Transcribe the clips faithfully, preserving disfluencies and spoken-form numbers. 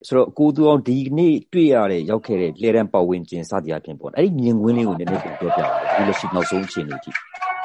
ဆိုတော့ကိုသူအောင်ဒီနေ့တွေ့ရတဲ့ရောက်ခဲ့တဲ့လေရန်ပတ်ဝန်းကျင်စသည်အဖြစ်ပေါ့အဲ့ဒီမြင်ကွင်းလေးကိုနည်းနည်းပြန်ပြောပြပါဦးဒီလက်ရှိနောက်ဆုံးအခြေအနေကြီး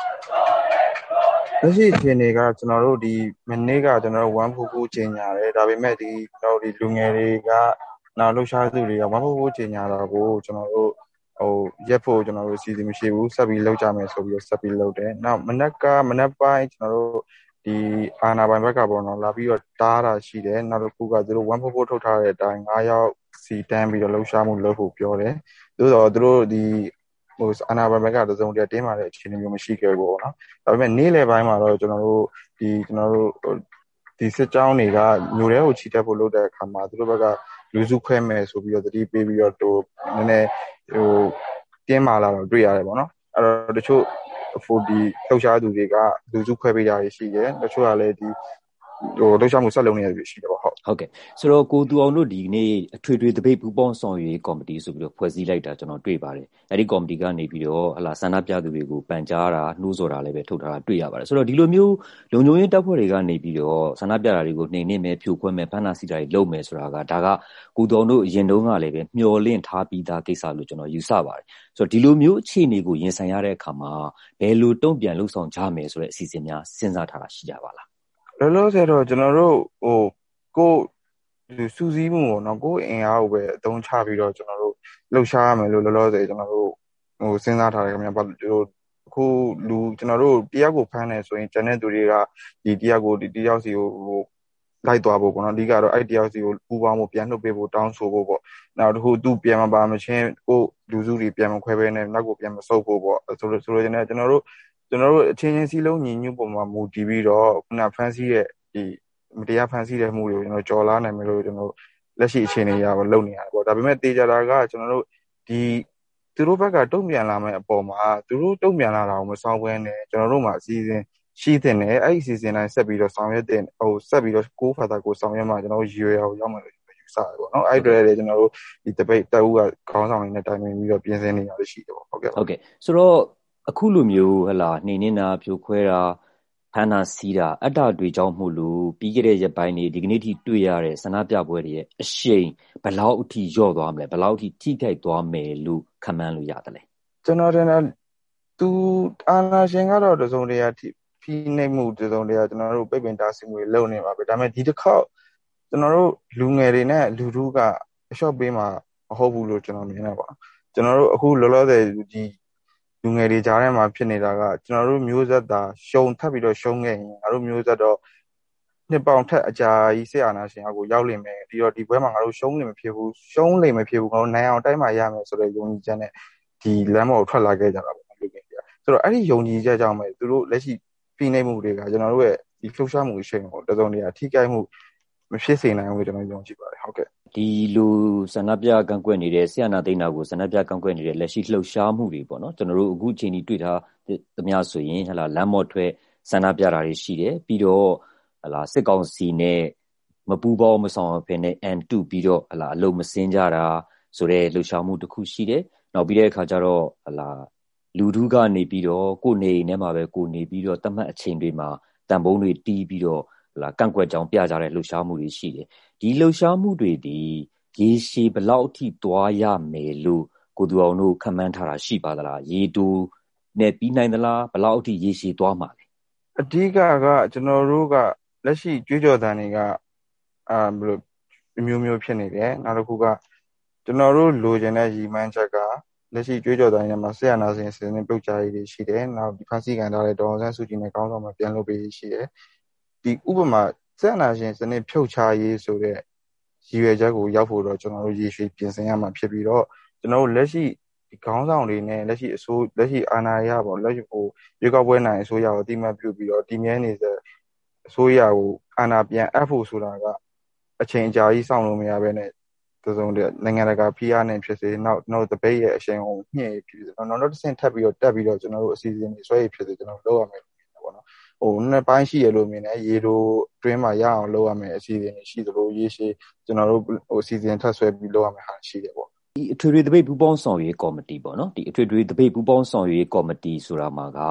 လက်ရှိအခြေအနေကကျွန်တော်တို့ဒီမနေ့ကကျွန်တော်တို့one four fourချိန်ညာတယ်ဒါပေမဲ့ဒီကျွန်တော်တို့ဒီလူငယ်တွေကနောက်လှူရှားသူတွေကone four fourချိန်ညာတာကိုကျွန်တော်တို့ဟိုရက်ဖို့ကျွန်တော်တို့စီစဉ်မရှိဘူးဆက်ပြီးလုပ်ကြမယ်ဆိုပြီးဆက်ပြီးလုပ်တယ်နောက်မနက်ကမနက်ပိုင်းကျွန်တော်တို့ဒီအာနာပိုင်ဘက်ကပေါ့နော်လာပြီးတော့တားတာရှိတယ်နောက်တစ်ခုကသူတို့one four fourထုတ်ထားတဲ့အတိုင်းnineယောက်စီတန်းပြီးတော့လှူရှားမှုလုပ်ဖို့ပြောတယ်သို့တော့သူတို့ဒီဟိုအာနာပိုင်ဘက်ကတစုံတရာတင်းမာတဲ့အခြေအနေမျိုးမရှိခဲ့ဘူးပေါ့နော်ဒါပေမဲ့နေ့လယ်ပိုင်းမှာတော့ကျွန်တော်တို့ဒီကျွန်တော်တို့ဒီစစ်ကြောင်းတွေကမျိုးတွေကိုချီတက်ဖို့လုပ်တဲ့အခါမှာသူတို့ဘက်ကလူစုခွဲမယ်ဆိုပြီးတော့တတိပေးပြီးတော့တူနည်းနည်းဟိုတင်းမာလာတော့တွေ့ရတယ်ပေါ့နော်အဲ့တော့တချို့fortyလှုပ်ရှားသူတွေကလူစုခွဲပေးကြရရှိတယ်တချို့ကလည်းဒီဟိုလှုပ်ရှားမှုဆက်လုပ်နေရပြီရှိတယ်ပေါ့ဟုတ်ဟုတ်ကဲ့ဆိုတော့ကိုသူအောင်တို့ဒီနေ့အထွေထွေတပိတ်ပူပေါင်းဆောင်ရွက်ကော်မတီဆိုပြီးတော့ဖွဲ့စည်းလိုက်တာကျွန်တော်တွေ့ပါတယ်အဲ့ဒီကော်မတီကနေပြီးတော့ဟလာဆန္ဒပြသူတွေကိုပန်ကြားတာနှိုးဆော်တာလည်းပဲထုတ်ထားတာတွေ့ရပါတယ်ဆိုတော့ဒီလိုမျိုးလုံခြုံရေးတပ်ဖွဲ့တွေကနေပြီးတော့ဆန္ဒပြတာတွေကိုနှိမ်နင်းမယ်ဖြိုခွဲမယ်ဖမ်းတာဆီးတာတွေလုပ်မယ်ဆိုတာကဒါကကိုသူအောင်တို့အရင်တုန်းကလည်းပဲမျှော်လင့်ထားပြီးသားကိစ္စလို့ကျွန်တော်ယူဆပါတယ်ဆိုတော့ဒီလိုမျိုးအခြေအနေကိုရင်ဆိုင်ရတဲ့အခါမှာဘယ်လိုတုံ့ပြန်လှုပ်ဆောင်ကြမယ်ဆိုတဲ့အစီအစဉ်များစဉ်းစားထားတာရှိကြပါလားလောလောဆယ်တော့ကျွန်တော်တို့ဟိုကိုစူးစီးမှုပေါ့နော်ကိုအင်အားကိုပဲအသုံးချပြီးတော့ကျွန်တော်တို့လှုပ်ရှားရမယ်လို့လောလောဆယ်ကျွန်တော်တို့ဟိုစဉ်းစားထားတယ်ခင်ဗျာဘာလို့အခုလူကျွန်တော်တို့တယောက်ကိုဖမ်းတယ်ဆိုရင်ကျန်တဲ့သူတွေကဒီတယောက်ကိုဒီတယောက်စီကိုဟိုလိုက်သွားဖို့ပေါ့နော်အဓိကတော့အဲ့တယောက်စီကိုပူပေါင်းဖို့ပြန်နှုတ်ပေးဖို့တောင်းဆိုဖို့ပေါ့နောက်တစ်ခုသူပြန်မပါမချင်းကိုလူစုတွေပြန်မခွဲဘဲနဲ့နောက်ကိုပြန်မဆုပ်ဖို့ပေါ့ဆိုလိုဆိုလိုချင်တယ်ကျွန်တော်တို့ကျွန်တော်တို့အချင်းချင်းစီလုံးညီညွတ်ပုံမှာမူတည်ပြီးတော့ခုနဖန်စီရဲ့ဒီမတရားဖန်စီတဲ့မှုတွေကိုကျွန်တော်ကြော်လာနိုင်မယ်လို့ကျွန်တော်လက်ရှိအခြေအနေအရပါလုပ်နေရတယ်ပေါ့ဒါပေမဲ့တေချာတာကကျွန်တော်တို့ဒီသူတို့ဘက်ကတုံ့ပြန်လာမယ့်အပေါ်မှာသူတို့တုံ့ပြန်လာတာကိုမဆောင်ဘဲနဲ့ကျွန်တော်တို့မှာအစီအစဉ်ရှိတဲ့နဲ့အဲ့ဒီအစီအစဉ်တိုင်းဆက်ပြီးတော့ဆောင်ရွက်တဲ့ဟိုဆက်ပြီးတော့ကိုးဖာတာကိုဆောင်ရွက်မှကျွန်တော်တို့ရွေရောရောက်မယ်လို့ယူဆတယ်ပေါ့နော်အဲ့အတွက်လည်းကျွန်တော်တို့ဒီတပိတ်တက်ဦးကခေါင်းဆောင်နေနဲ့တိုင်ပင်ပြီးတော့ပြင်ဆင်နေရလို့ရှိတယ်ပေါ့ဟုတ်ကဲ့ဟုတ်ကဲ့ဆိုတော့အခုလိုမျိုးဟလာနှိမ်နေတာဖြိုခွဲတာဖမ်းတာစီးတာအတ္တတွေကြောင့်မို့လို့ပြီးခဲ့တဲ့ရက်ပိုင်းနေဒီကနေ့ထိတွေ့ရတဲ့ဆန္ဒပြပွဲတွေရဲ့အရှိန်ဘယ်လောက်အထိလျော့သွားမလဲဘယ်လောက်အထိထိခိုက်သွားမယ်လို့ခန့်မှန်းလို့ရတယ်လဲကျွန်တော်တင်သူအာနာရှင်ကတော့တစုံတရာဖိနှိပ်မှုတစုံတရာကျွန်တော်တို့ပိတ်ပင်တားဆီးမှုတွေလုပ်နေပါပဲဒါပေမဲ့ဒီတစ်ခေါက်ကျွန်တော်တို့လူငယ်တွေနဲ့လူထုကအလျှော့ပေးမှာမဟုတ်ဘူးလို့ကျွန်တော်မြင်တယ်ပေါ့ကျွန်တော်တို့အခုလောလောဆယ်ဒီလူငယ်တွေကြားထဲမှာဖြစ်နေတာကကျွန်တော်တို့မျိုးဆက်သားရှုံထပ်ပြီးတော့ရှုံးခဲ့ရင်ငါတို့မျိုးဆက်တော့နှစ်ပေါင်ထက်အကြာကြီးဆက်အာနာရှင်အကိုရောက်လိမ့်မယ်ပြီးတော့ဒီဘွဲမှာငါတို့ရှုံးနေမဖြစ်ဘူးရှုံးလိမ့်မဖြစ်ဘူးငါတို့နိုင်အောင်တိုက်မှရမယ်ဆိုတဲ့ယုံကြည်ချက်နဲ့ဒီလမ်းပေါ်ထွက်လာခဲ့ကြတာပေါ့လူငယ်တွေကဆိုတော့အဲ့ဒီယုံကြည်ချက်ကြောင့်ပဲသူတို့လက်ရှိဖိနှိပ်မှုတွေကကျွန်တော်တို့ရဲ့ဒီလှုပ်ရှားမှုအရှိန်ကိုတစုံတရာထိခိုက်မှုမဖြစ်စေနိုင်ဘူးလို့ကျွန်တော်ယုံကြည်ပါတယ်ဟုတ်ကဲ့ဒီလိုဆန္ဒပြကန့်ကွက်နေတဲ့ဆရာနာသိန်းနာကိုဆန္ဒပြကန့်ကွက်နေတဲ့လက်ရှိလှုပ်ရှားမှုတွေပေါ့နော်ကျွန်တော်တို့အခုချိန်ကြီးတွေ့ထားသမျှဆိုရင်ဟလာလမ်းမော်ထွက်ဆန္ဒပြတာတွေရှိတယ်ပြီးတော့ဟလာစစ်ကောင်စီနဲ့မပူပေါင်းမဆောင်ဖ ೇನೆ အန်တူပြီးတော့ဟလာအလုံးမစင်းကြတာဆိုတဲ့လှုပ်ရှားမှုတစ်ခုရှိတယ်နောက်ပြီးတဲ့အခါကျတော့ဟလာလူထုကနေပြီးတော့ကိုယ်နေအိမ်ထဲမှာပဲကိုယ်နေပြီးတော့တတ်မှတ်အချိန်တွေမှာတန်ပုံးတွေတီးပြီးတော့ဟလာကန့်ကွက်ကြောင်းပြကြတဲ့လှုပ်ရှားမှုတွေရှိတယ်ဒီလှုပ်ရှားမှုတွေဒီရေရှည်ဘလောက်အထိသွားရမယ်လို့ကိုသူအောင်တို့ခန့်မှန်းထားတာရှိပါသလားရေတူနဲ့ပြီးနိုင်သလားဘလောက်အထိရေရှည်သွားမှာလဲအဓိကကကျွန်တော်တို့ကလက်ရှိကြွေးကြော်သံတွေကအာဘယ်လိုမျိုးမျိုးဖြစ်နေတယ်နောက်တစ်ခုကကျွန်တော်တို့လိုချင်တဲ့ရည်မှန်းချက်ကလက်ရှိကြွေးကြော်သံတွေမှာဆရာနာရှင်စင်းပြုတ်ကြရည်တွေရှိတယ်နောက်ဒီဖန်စီကန်ထားတဲ့ဒေါ်ဆန်းစုကြည်နဲ့ကောင်းဆောင်မှာပြန်လုပ်ပေးရှိတယ်ဒီဥပမာဆရာနာရှင်စနစ်ဖြုတ်ချရေးဆိုတဲ့ရည်ရွယ်ချက်ကိုရောက်ဖို့တော့ကျွန်တော်တို့ရည်ရွယ်ပြင်ဆင်ရမှာဖြစ်ပြီးတော့ကျွန်တော်တို့လက်ရှိဒီခေါင်းဆောင်တွေနဲ့လက်ရှိအစိုးလက်ရှိအာဏာရပေါ့လက်ရှိဟိုရွေးကောက်ပွဲနိုင်အစိုးရကိုအတိမတ်ပြုပြီးတော့တည်မြဲနေတဲ့အစိုးရကိုအာဏာပြန်အပ်ဖို့ဆိုတာကအချိန်ကြာကြီးစောင့်လို့မရဘဲနဲ့တစုံတည်းနိုင်ငံတကာဖိအားနဲ့ဖြစ်စေနောက်နောက်တပိတ်ရဲ့အရှိန်ကိုညှိဖြစ်စေနောက်နောက်တစ်ဆင့်ထပ်ပြီးတော့တက်ပြီးတော့ကျွန်တော်တို့အစီအစဉ်တွေဆွဲရဖြစ်စေကျွန်တော်လုပ်ရမယ်ပေါ့နော်ဟိုနှစ်ပိုင်းရှိရလို့မြင်တယ်ရေတို့တွင်းမှာရအောင်လုပ်ရမယ်အစီအစဉ်တွေရှိသလိုရေရှည်ကျွန်တော်တို့ဟိုအစီအစဉ်ထပ်ဆွဲပြီးလုပ်ရမယ်ဟာရှိတယ်ပေါ့ဒီအထွေထွေတပိတ်ပူးပေါင်းဆောင်ရွက်ကော်မတီပေါ့နော်ဒီအထွေထွေတပိတ်ပူးပေါင်းဆောင်ရွက်ကော်မတီဆိုတာမှာက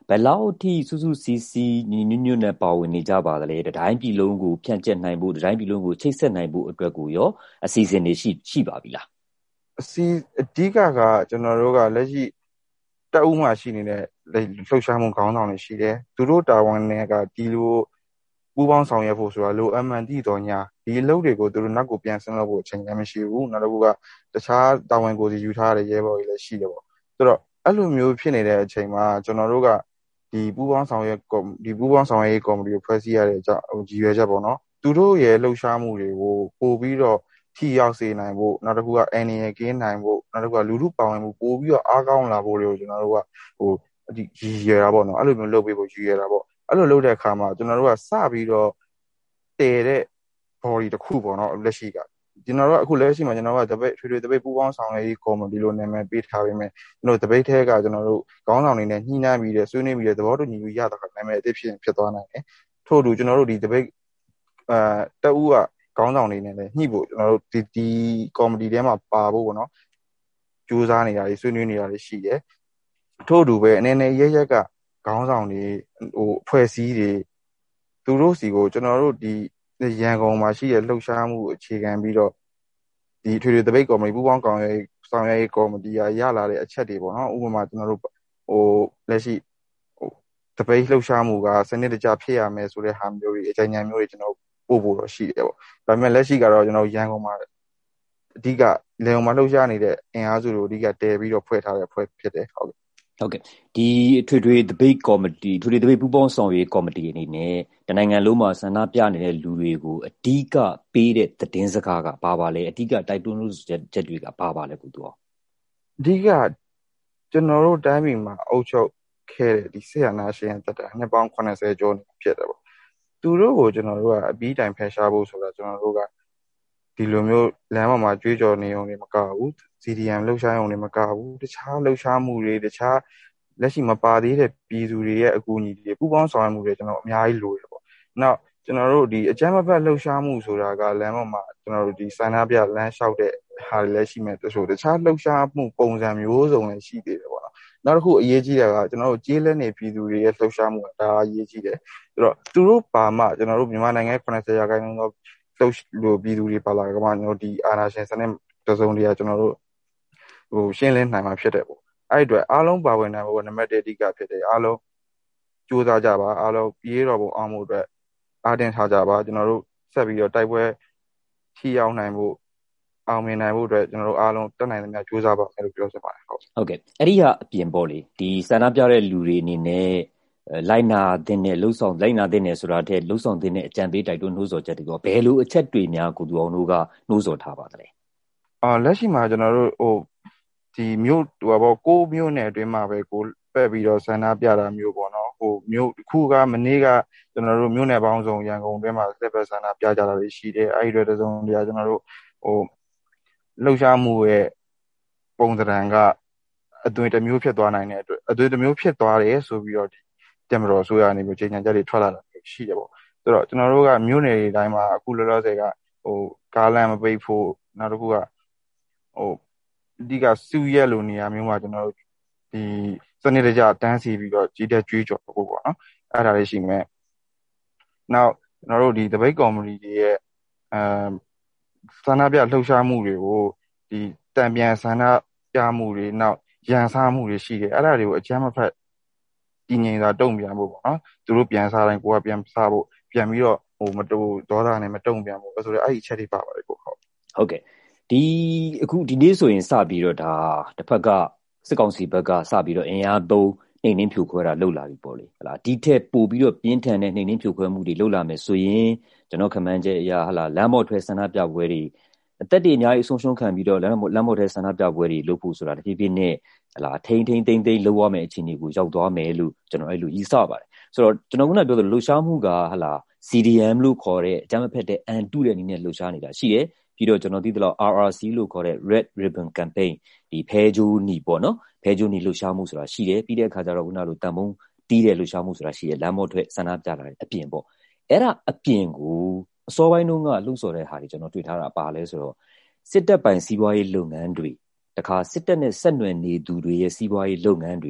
ဘယ်လောက်ထိစူးစူးစီးစီးညီညွတ်ညွတ်နဲ့ပါဝင်နေကြပါသလဲတတိုင်းပြည်လုံးကိုဖြန့်ကျက်နိုင်ဖို့တတိုင်းပြည်လုံးကိုချိတ်ဆက်နိုင်ဖို့အတွက်ကိုရောအစီအစဉ်တွေရှိရှိပါပြီလားအစီအဓိကကကျွန်တော်တို့ကလက်ရှိတပ်ဦးမှရှိနေတဲ့လှုပ်ရှားမှုခေါင်းဆောင်တွေရှိတယ်သူတို့တာဝန်နဲ့ကဒီလိုပူးပေါင်းဆောင်ရွက်ဖို့ဆိုတာလိုအမှန်တည်တော်ညာဒီအလုပ်တွေကိုသူတို့နောက်ကိုပြန်ဆင်းလို့ဖို့အချိန်လည်းမရှိဘူးနောက်တစ်ခုကတခြားတာဝန်ကိုစီယူထားတဲ့ရဲဘော်တွေလည်းရှိတယ်ပေါ့ဆိုတော့အဲ့လိုမျိုးဖြစ်နေတဲ့အချိန်မှာကျွန်တော်တို့ကဒီပူးပေါင်းဆောင်ရွက်ဒီပူးပေါင်းဆောင်ရွက်ရေးကော်မတီကိုဖွဲ့စည်းရတဲ့အကြောင်းရည်ရွယ်ချက်ပေါ့နော်သူတို့ရဲ့လှုပ်ရှားမှုတွေကိုပို့ပြီးတော့ထိရောက်စေနိုင်ဖို့နောက်တစ်ခုကအန်ရယ်ကင်းနိုင်ဖို့နောက်တစ်ခုကလူထုပါဝင်မှုပို့ပြီးတော့အားကောင်းလာဖို့တွေကိုကျွန်တော်တို့ကဟိုဒီရည်ရွယ်တာပေါ့နော်အဲ့လိုမျိုးလုပ်ပေးဖို့ရည်ရွယ်တာပေါ့အဲ့လိုလုပ်တဲ့အခါမှာကျွန်တော်တို့ကစပြီးတော့တည်တဲ့ body တစ်ခုပေါ့နော်လက်ရှိကကျွန်တော်တို့အခုလက်ရှိမှာကျွန်တော်တို့ကတပိတ်ထွေထွေတပိတ်ပူးပေါင်းဆောင်ရွက်ရေးကော်မတီလို့နာမည်ပေးထားပေးမယ်ကျွန်တော်တပိတ်ထဲကကျွန်တော်တို့ခေါင်းဆောင်တွေနဲ့ညှိနှိုင်းပြီးတဲ့ဆွေးနွေးပြီးတဲ့သဘောတူညီမှုရတာကနာမည်အသစ်ဖြစ်ဖြစ်သွားနိုင်တယ်ထို့တူကျွန်တော်တို့ဒီတပိတ်အဲတအူးကခေါင်းဆောင်တွေနဲ့လည်းညှိဖို့ကျွန်တော်တို့ဒီဒီကော်မတီထဲမှာပါဖို့ပေါ့နော်ကြိုးစားနေတာတွေဆွေးနွေးနေတာတွေရှိတယ်ထို့တူပဲအနေနဲ့ရရက်ကခေါင်းဆောင်တွေဟိုအဖွဲ့အစည်းတွေသူတို့စီကိုကျွန်တော်တို့ဒီရန်ကုန်မှာရှိတဲ့လှုပ်ရှားမှုအခြေခံပြီးတော့ဒီထွေထွေတပိတ်ကော်မတီပူးပေါင်းကောင်ရေးဆောင်ရွက်ရေးကော်မတီကရလာတဲ့အချက်တွေပေါ့နော်ဥပမာကျွန်တော်တို့ဟိုလက်ရှိဟိုတပိတ်လှုပ်ရှားမှုကစနစ်တကျဖြစ်ရမယ်ဆိုတဲ့ဟာမျိုးတွေအကြံဉာဏ်မျိုးတွေကျွန်တော်ပို့ဖို့တော့ရှိတယ်ပေါ့ဒါပေမဲ့လက်ရှိကတော့ကျွန်တော်ရန်ကုန်မှာအဓိကလေုံမှာလှုပ်ရှားနေတဲ့အင်အားစုတွေကိုအဓိကတည်ပြီးတော့ဖွဲ့ထားတဲ့ဖွဲ့ဖြစ်တယ်ဟုတ်ကဲ့ဟုတ်ကဲ့ဒီထွေထွေဒပိတ်ကော်မတီထွေထွေဒပိတ်ပူးပေါင်းဆောင်ရွက်ကော်မတီအနေနဲ့တနိုင်ငံလုံးမှာဆန္ဒပြနေတဲ့လူတွေကိုအဓိကပေးတဲ့သတင်းစကားကဘာပါလဲအဓိကတိုက်တွန်းလို့ချက်တွေကဘာပါလဲကိုသူအောင်အဓိကကျွန်တော်တို့တိုင်းပြည်မှာအုပ်ချုပ်ခဲ့တဲ့ဒီဆေးရနာရှင်တက်တာနှစ်ပေါင်းခုနှစ်ဆယ်ကျော်ဖြစ်တယ်ပေါ့သူတို့ကိုကျွန်တော်တို့ကအပြီးတိုင်ဖယ်ရှားဖို့ဆိုတာကျွန်တော်တို့ကဒီလိုမျိုးလမ်းပေါ်မှာကြွေးကြော်နေအောင်တွေမကဘူး စီ ဒီ အမ် လှုပ်ရှားအောင်တွေမကဘူးတခြားလှုပ်ရှားမှုတွေတခြားလက်ရှိမပါသေးတဲ့ပြည်သူတွေရဲ့အကူအညီတွေပူးပေါင်းဆောင်ရွက်မှုတွေကျွန်တော်အများကြီးလိုတယ်ပေါ့နောက်ကျွန်တော်တို့ဒီအကြမ်းမဖက်လှုပ်ရှားမှုဆိုတာကလမ်းပေါ်မှာကျွန်တော်တို့ဒီဆန္ဒပြလမ်းလျှောက်တဲ့ဟာတွေလည်းရှိမယ်တချို့တခြားလှုပ်ရှားမှုပုံစံမျိုးစုံလည်းရှိသေးတယ်ပေါ့နော်နောက်တစ်ခုအရေးကြီးတာကကျွန်တော်တို့ကျေးလက်နေပြည်သူတွေရဲ့လှုပ်ရှားမှုကဒါအရေးကြီးတယ်ဆိုတော့သူတို့ပါမှကျွန်တော်တို့မြန်မာနိုင်ငံခုနှစ်ဆယ်ရာခိုင်နှုန်းသောလှုပ်လို့ပြည်သူတွေပါလာကြမှာကျွန်တော်ဒီအာဏာရှင်စနစ်တစုံတရာကျွန်တော်တို့ဟိုရှင်းလင်းနိုင်မှာဖြစ်တယ်ပေါ့အဲ့အတွက်အားလုံးပါဝင်နိုင်ဖို့နံပါတ်တစ်အဓိကဖြစ်တယ်အားလုံးကြိုးစားကြပါအားလုံးပြေးတော်ပုံအောင်မှုအတွက်အားတင်ထားကြပါကျွန်တော်တို့ဆက်ပြီးတော့တိုက်ပွဲထီအောင်နိုင်ဖို့အောင်မြင်နိုင်ဖို့အတွက်ကျွန်တော်တို့အားလုံးတက်နိုင်သမျှကြိုးစားပါမယ်လို့ပြောချင်ပါတယ်ဟုတ်ဟုတ်ကဲ့အဲ့ဒီကအပြင်ပေါ့လေဒီဆန္ဒပြတဲ့လူတွေအနေနဲ့လိုက်နာတဲ့နဲ့လှုပ်ဆောင်လိုက်နာတဲ့နဲ့ဆိုတာတဲ့လှုပ်ဆောင်တဲ့နဲ့အကြံပေးတိုက်တွန်းနှိုးဆော်ချက်တွေကဘယ်လိုအချက်တွေများကိုသူအောင်တို့ကနှိုးဆော်ထားပါသလဲအာလက်ရှိမှာကျွန်တော်တို့ဟိုဒီမြို့ဟိုဘောကိုမြို့နယ်အတွင်းမှာပဲကိုပက်ပြီးတော့ဆန္ဒပြတာမျိုးပေါ့နော်ဟိုမြို့ခုကမနေ့ကကျွန်တော်တို့မြို့နယ်ပေါင်းစုံရန်ကုန်အတွင်းမှာဆက်ပဲဆန္ဒပြကြတာတွေရှိတယ်အဲ့ဒီတော့တစုံတရာကျွန်တော်တို့ဟိုလှုပ်ရှားမှုရဲ့ပုံစံကအသွင်တစ်မျိုးဖြစ်သွားနိုင်တဲ့အတွက်အသွင်တစ်မျိုးဖြစ်သွားတယ်ဆိုပြီးတော့တက်မတော်ဆိုရနေမျိုးချိန်ချင်ကြတွေထွက်လာတာရှိတယ်ပေါ့ဆိုတော့ကျွန်တော်တို့ကမြို့နယ်တွေတိုင်းမှာအခုလောလောဆယ်ကဟိုကားလမ်းမပိတ်ဖို့နောက်တစ်ခုကဟိုအဓိကစုရက်လိုနေရာမျိုးမှာကျွန်တော်တို့ဒီစနစ်တကျတန်းစီပြီးတော့ကြီးတဲ့ကြွေးကြော်ဖို့ပေါ့နော်အဲ့ဒါလေးရှိမယ်နောက်ကျွန်တော်တို့ဒီတပိတ်ကော်မတီတွေရဲ့အဲဆန္ဒပြလှုပ်ရှားမှုတွေကိုဒီတံပြန်ဆန္ဒပြမှုတွေနောက်ရန်စားမှုတွေရှိတယ်အဲ့ဒါတွေကိုအကြမ်းမဖက်တည်ငြိမ်စွာတုံ့ပြန်ဖို့ပေါ့နော်သူတို့ပြန်စားတိုင်းကိုကပြန်စားဖို့ပြန်ပြီးတော့ဟိုမတူဒေါသနဲ့မတုံ့ပြန်ဖို့ဆိုတော့အဲ့ဒီအချက်တွေပါပါတယ်ကိုဟုတ်ဟုတ်ကဲ့ဒီအခုဒီနေ့ဆိုရင်စပြီးတော့ဒါတစ်ဖက်ကစစ်ကောင်စီဘက်ကစပြီးတော့အင်အားသုံးနှိမ်နှင်းဖြိုခွဲတာလှုပ်လာပြီပေါ့လေဟလာဒီထက်ပိုပြီးတော့ပြင်းထန်တဲ့နှိမ်နှင်းဖြိုခွဲမှုတွေလှုပ်လာမယ်ဆိုရင်ကျွန်တော်ခမန်းချက်အရာဟလာလမ်းမော်ထွဲဆန္ဒပြပွဲတွေအသက်တွေအများကြီးဆုံးရှုံးခံပြီးတော့လမ်းမော်လမ်းမော်ထွဲဆန္ဒပြပွဲတွေလုပ်ဖို့ဆိုတာတဖြည်းဖြည်းနဲ့ဟလာထိန်းထိန်းသိမ်းသိမ်းလုပ်ရမယ့်အခြေအနေကိုရောက်သွားမယ်လို့ကျွန်တော်အဲ့လိုယူဆပါတယ်ဆိုတော့ကျွန်တော်ကပြောသလိုလှုပ်ရှားမှုကဟလာ စီ ဒီ အမ် လို့ခေါ်တဲ့အကြမ်းမဖက်တဲ့အန်တုတဲ့နည်းနဲ့လှုပ်ရှားနေတာရှိတယ်ပြီးတော့ကျွန်တော်သိသလောက် အာရ် အာစီ လို့ခေါ်တဲ့ Red Ribbon Campaign ဒီဖဲဂျိုးနီပေါ့နော်ဖဲဂျိုးနီလှုပ်ရှားမှုဆိုတာရှိတယ်ပြီးတဲ့အခါကျတော့ခုနလိုတန်ဖုံးတီးတဲ့လှုပ်ရှားမှုဆိုတာရှိတယ်လမ်းမော်ထွက်ဆန္ဒပြတာအပြင်ပေါ့အဲ့ဒါအပြင်ကိုအစောပိုင်းတုန်းကလှုပ်ဆော်တဲ့ဟာတွေကျွန်တော်တွေ့ထားတာပါလဲဆိုတော့စစ်တပ်ပိုင်စီးပွားရေးလုပ်ငန်းတွေတခါစစ်တပ်နဲ့ဆက်နွယ်နေသူတွေရဲ့စီးပွားရေးလုပ်ငန်းတွေဒီ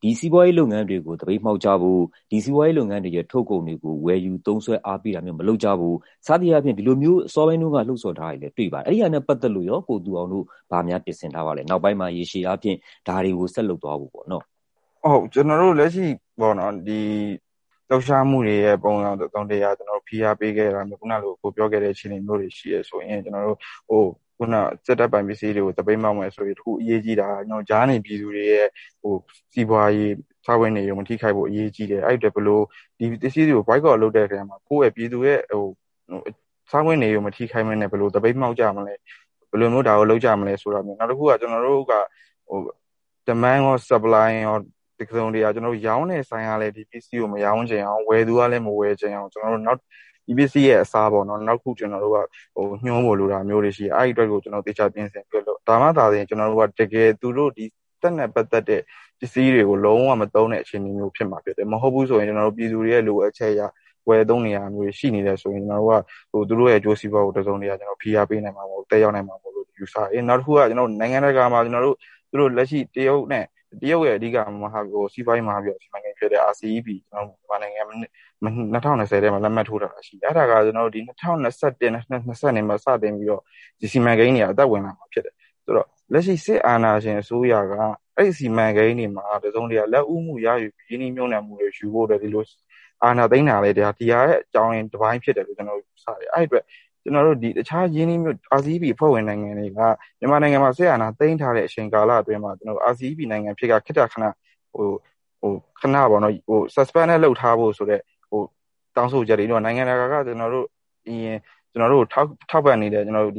ဒီစီးပွားရေးလုပ်ငန်းတွေကိုသပိတ်မှောက်ကြဖို့ဒီစီးပွားရေးလုပ်ငန်းတွေရဲ့ထုတ်ကုန်တွေကိုဝယ်ယူသုံးစွဲအားပေးတာမျိုးမလုပ်ကြဘူးစသည်အပြင်ဒီလိုမျိုးအစောပိုင်းတုန်းကလှုပ်ဆော်ထားတယ်လေတွေ့ပါတယ်အဲ့ဒီဟာနဲ့ပတ်သက်လို့ရောကိုသူအောင်တို့ဗာများပြင်ဆင်ထားပါလဲနောက်ပိုင်းမှာရေရှည်အားဖြင့်ဒါတွေကိုဆက်လုပ်သွားဖို့ပေါ့နော်ဟုတ်ကျွန်တော်တို့လက်ရှိပေါ့နော်ဒီလှုပ်ရှားမှုတွေရဲ့ပုံစံတုံးတရားကျွန်တော်တို့ဖိအားပေးခဲ့တာမျိုးခုနလိုကိုပြောခဲ့တဲ့အခြေအနေမျိုးတွေရှိရဆိုရင်ကျွန်တော်တို့ဟိုခုနစက်တပ်ပိုင်ပစ္စည်းတွေကိုတပိတ်မောက်မယ်ဆိုရင်တခုအရေးကြီးတာကျွန်တော်ကြားနေပြည်သူတွေရဲ့ဟိုစီးပွားရေးစားဝတ်နေရုံမထိခိုက်ဖို့အရေးကြီးတယ်အဲ့ဒီဘလို့ဒီပစ္စည်းတွေကို boycott လုပ်တဲ့အခါမှာကိုယ့်ရဲ့ပြည်သူရဲ့ဟိုစားဝတ်နေရုံမထိခိုက်မနဲ့ဘလို့တပိတ်မောက်ကြမလဲဘယ်လိုမျိုးဒါကိုလုပ်ကြမလဲဆိုတာမျိုးနောက်တစ်ခုကကျွန်တော်တို့ကဟို demand ရော supply ရောဒီကုံတွေကကျွန်တော်တို့ရောင်းတဲ့ဆိုင်ကလည်းဒီပစ္စည်းကိုမရောင်းချင်အောင်ဝယ်သူကလည်းမဝယ်ချင်အောင်ကျွန်တော်တို့နောက်ဒီပစ္စည်းရဲ့အစားပေါ့နော်နောက်ခုကျွန်တော်တို့ကဟိုညှိုးဖို့လိုတာမျိုးတွေရှိအဲ့ဒီအတွက်ကိုကျွန်တော်တေချာပြင်ဆင်ပြလို့ဒါမှသာရင်ကျွန်တော်တို့ကတကယ်သူတို့ဒီတက်နဲ့ပတ်သက်တဲ့ပစ္စည်းတွေကိုလုံးဝမသုံးတဲ့အခြေအနေမျိုးဖြစ်မှာဖြစ်တယ်မဟုတ်ဘူးဆိုရင်ကျွန်တော်တို့ပြည်သူတွေရဲ့လိုအပ်ချက်အရဝယ်သုံးနေရမျိုးရှိနေတယ်ဆိုရင်ကျွန်တော်တို့ကဟိုသူတို့ရဲ့အကျိုးစီးပွားကိုတစုံတရာကျွန်တော်ဖိအားပေးနိုင်မှာမဟုတ်တက်ရောက်နိုင်မှာမဟုတ်လို့ယူဆတယ်နောက်တစ်ခုကကျွန်တော်နိုင်ငံတကာမှာကျွန်တော်တို့သူတို့လက်ရှိတရုတ်နဲ့တရုတ်ရဲ့အဓိကမဟာဟိုစီးပွားရေးမဟာဗျူဟာစီမံကိန်းဖြစ်တဲ့ R C E P ကျွန်တော်မြန်မာနိုင်ငံ၂၀၂၀ထဲမှာလက်မှတ်ထိုးထားတာရှိတယ်အဲ့ဒါကကျွန်တော်တို့ဒီ၂၀၂၁ ၂၀၂၀နေမှာစတင်ပြီးတော့ဒီစီမံကိန်းတွေအသက်ဝင်လာမှာဖြစ်တယ်ဆိုတော့လက်ရှိစစ်အာဏာရှင်အစိုးရကအဲ့ဒီစီမံကိန်းတွေမှာတစုံတရာလက်ဦးမှုရယူရင်းနှီးမြှုပ်နှံမှုတွေယူဖို့တဲ့ဒီလိုအာဏာသိမ်းတာလေတရားဒီဟာရဲ့အကြောင်းရင်းတစ်ပိုင်းဖြစ်တယ်လို့ကျွန်တော်တို့စတယ်အဲ့အတွက်ကျွန်တော်တို့ဒီတခြားရင်းနှီးမြှုပ် R C E P ဖွဲ့ဝင်နိုင်ငံတွေကမြန်မာနိုင်ငံမှာစစ်အာဏာသိမ်းထားတဲ့အချိန်ကာလအတွင်းမှာကျွန်တော်တို့ R C E P နိုင်ငံဖြစ်ကခက်တာခဏဟိုဟိုခဏပေါ့နော်ဟို suspend နဲ့လုပ်ထားဖို့ဆိုတော့ဟိုတောင်းဆိုချက်တွေတော့နိုင်ငံတကာကကျွန်တော်တို့ဒီကျွန်တော်တို့ထောက်ထောက်ပံ့နေတယ်ကျွန်တော်တို့ဒီ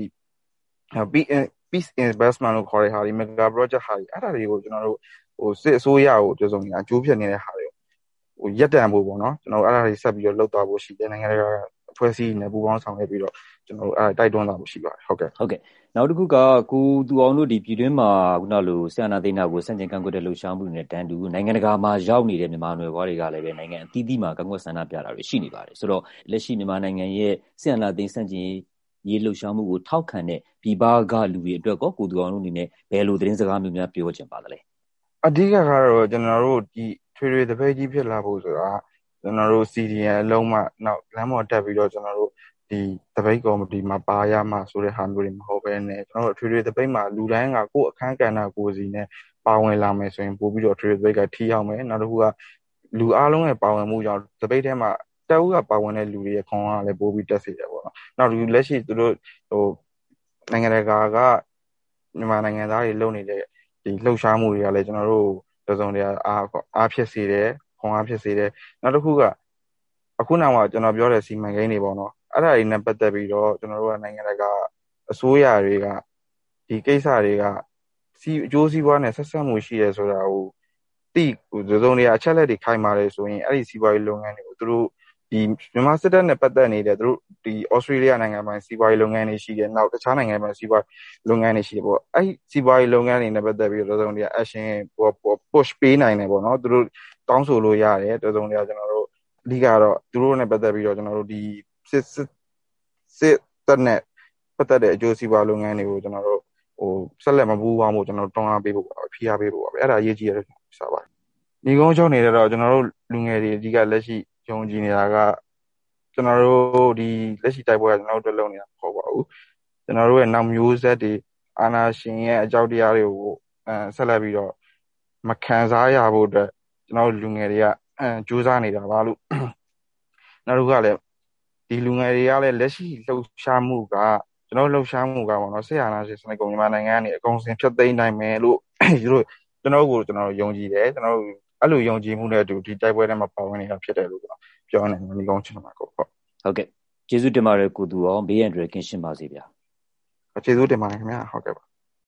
peace investment လို့ခေါ်တဲ့ဟာတွေ mega project ဟာတွေအဲ့ဒါတွေကိုကျွန်တော်တို့ဟိုစစ်အစိုးရကိုပြောဆုံးနေတာအကျိုးဖြစ်နေတဲ့ဟာတွေဟိုရက်တန်ဖို့ပေါ့နော်ကျွန်တော်တို့အဲ့ဒါတွေဆက်ပြီးတော့လုပ်သွားဖို့ရှိတယ်နိုင်ငံတကာအဖွဲ့အစည်းနဲ့ပူးပေါင်းဆောင်ရွက်ပြီးတော့ကျွန်တော်တို့အဲ့တိုက်တွန်းတာမှုရှိပါတယ်ဟုတ်ကဲ့ဟုတ်ကဲ့နောက်တစ်ခုကကိုသူအောင်တို့ဒီပြည်တွင်းမှာခုနလိုဆန္ဒသိန်းတာကိုစန့်ကျင်ကန့်ကွက်တဲ့လှုပ်ရှားမှုတွေနဲ့တန်းတူနိုင်ငံတကာမှာရောက်နေတဲ့မြန်မာနွယ်ဘွားတွေကလည်းပဲနိုင်ငံအသီးသီးမှာကန့်ကွက်ဆန္ဒပြတာတွေရှိနေပါတယ်ဆိုတော့လက်ရှိမြန်မာနိုင်ငံရဲ့ဆန္ဒသိန်းစန့်ကျင်ရေးလှုပ်ရှားမှုကိုထောက်ခံတဲ့ပြည်ပကလူတွေအတွက်ကောကိုသူအောင်တို့အနေနဲ့ဘယ်လိုသတင်းစကားမျိုးများပြောချင်ပါသလဲအဓိကကတော့ကျွန်တော်တို့ဒီထွေထွေတပိတ်ကြီးဖြစ်လာဖို့ဆိုတာကျွန်တော်တို့ C D N အလုံးမှနောက်လမ်းပေါ်တက်ပြီးတော့ကျွန်တော်တို့ဒီတပိတ်ကော်မတီမှာပါရမှာဆိုတဲ့ဟာမျိုးတွေမဟုတ်ဘဲနဲ့ကျွန်တော်တို့ထွေထွေတပိတ်မှာလူတိုင်းကကိုယ့်အခန်းကဏ္ဍကိုယ်စီနဲ့ပါဝင်လာမယ်ဆိုရင်ပို့ပြီးတော့ထွေထွေတပိတ်ကထီးအောင်မယ်နောက်တစ်ခုကလူအားလုံးရဲ့ပါဝင်မှုကြောင့်တပိတ်ထဲမှာတက်ဦးကပါဝင်တဲ့လူတွေရဲ့ခွန်အားလည်းပို့ပြီးတက်စေတယ်ပေါ့နော်နောက်ဒီလက်ရှိသူတို့ဟိုနိုင်ငံတကာကမြန်မာနိုင်ငံသားတွေလုပ်နေတဲ့ဒီလှုပ်ရှားမှုတွေကလည်းကျွန်တော်တို့တစုံတရာအားအားဖြစ်စေတယ်ခွန်အားဖြစ်စေတယ်နောက်တစ်ခုကအခုနောက်မှာကျွန်တော်ပြောတဲ့စီမံကိန်းတွေပေါ့နော်အဲ့ဒါတွေနဲ့ပတ်သက်ပြီးတော့ကျွန်တော်တို့ကနိုင်ငံတကာအစိုးရတွေကဒီကိစ္စတွေကစီအကျိုးစီးပွားနဲ့ဆက်ဆက်မှုရှိရဲဆိုတာကိုတိဟိုတစုံတရာအချက်လက်တွေခိုင်ပါတယ်ဆိုရင်အဲ့ဒီစီးပွားရေးလုပ်ငန်းတွေကိုသူတို့ဒီမြန်မာစစ်တပ်နဲ့ပတ်သက်နေတဲ့သူတို့ဒီဩစတြေးလျနိုင်ငံမှာစီးပွားရေးလုပ်ငန်းတွေရှိတယ်နောက်တခြားနိုင်ငံမှာစီးပွားလုပ်ငန်းတွေရှိတယ်ပေါ့အဲ့စီးပွားရေးလုပ်ငန်းတွေနဲ့ပတ်သက်ပြီးတော့တစုံတရာ action ပေါ့ push ပေးနိုင်တယ်ပေါ့နော်သူတို့တောင်းဆိုလို့ရတယ်တစုံတရာကျွန်တော်တို့အဓိကတော့သူတို့နဲ့ပတ်သက်ပြီးတော့ကျွန်တော်တို့ဒီစစ်စစ်တပ်နဲ့ပတ်သက်တဲ့အကျိုးစီးပွားလုပ်ငန်းတွေကိုကျွန်တော်တို့ဟိုဆက်လက်မပူးပေါင်းဖို့ကျွန်တော်တို့တောင်းအားပေးဖို့ပါဖိအားပေးဖို့ပါပဲအဲ့ဒါအရေးကြီးတယ်လို့ဆိုပါတယ်ဒီကုန်းချုပ်နေတော့ကျွန်တော်တို့လူငယ်တွေအဓိကလက်ရှိယုံကြည်နေတာကကျွန်တော်တို့ဒီလက်ရှိတိုက်ပွဲကကျွန်တော်တို့လုပ်နေတာမဟုတ်ပါဘူးကျွန်တော်တို့ရဲ့နောက်မျိုးဆက်တွေအာဏာရှင်ရဲ့အကြောက်တရားတွေကိုအဲဆက်လက်ပြီးတော့မခံစားရဖို့အတွက်ကျွန်တော်တို့လူငယ်တွေကအဲကြိုးစားနေတာပါလို့နောက်တစ်ခုကလည်းဒီလူငယ်တွေကလည်းလက်ရှိလှုပ်ရှားမှုကကျွန်တော်လှုပ်ရှားမှုကပေါ့နော်ဆရာနာရှင်စနစ်ကိုမြန်မာနိုင်ငံကနေအကုန်စင်ဖြတ်သိမ်းနိုင်မယ်လို့သူတို့ကျွန်တော်ကိုကျွန်တော်ယုံကြည်တယ်ကျွန်တော်အဲ့လိုယုံကြည်မှုနဲ့အတူဒီတိုက်ပွဲထဲမှာပါဝင်နေတာဖြစ်တယ်လို့ကျွန်တော်ပြောနေတယ်ဒီကောင်းချင်မှာကိုဟုတ်ဟုတ်ကဲ့ကျေးဇူးတင်ပါတယ်ကိုသူအောင်ဘေးရန်တွေကင်းရှင်းပါစေဗျာကျေးဇူးတင်ပါတယ်ခင်ဗျာဟုတ်ကဲ့ပါ